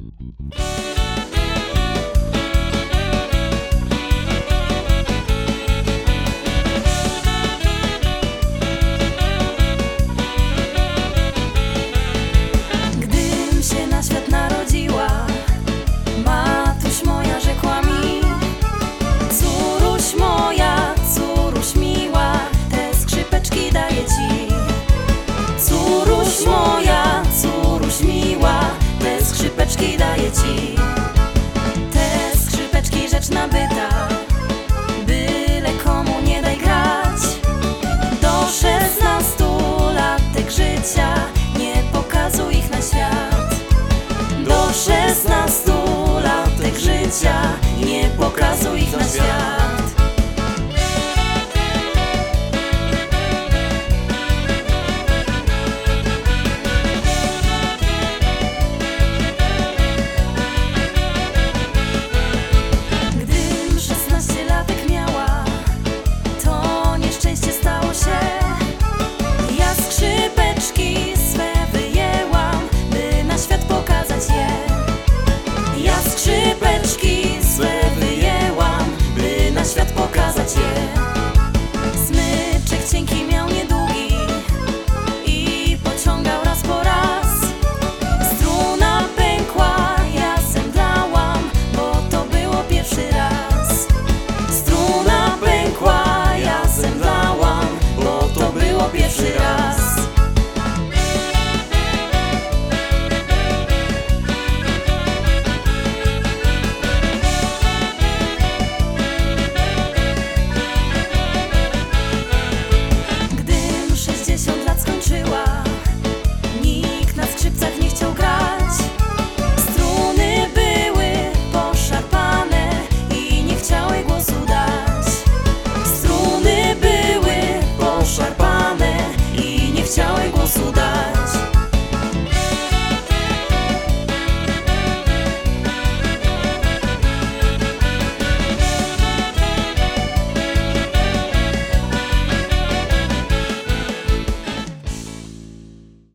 Gdym się na świat narodziła, matuś moja rzekła mi: córuś miła, te skrzypeczki daję ci. Córuś moja, córuś miła, te skrzypeczki daję ci. Te skrzypeczki rzecz nabyta, byle komu nie daj grać. Do 16 latek życia nie pokazuj ich na świat. Do 16 latek życia nie pokazuj